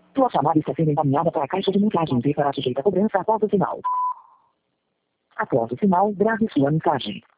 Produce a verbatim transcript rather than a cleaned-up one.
Tua chamada está sendo encaminhada para a caixa de mensagens e será sujeita a cobrança após o sinal. Após o sinal, grave sua mensagem.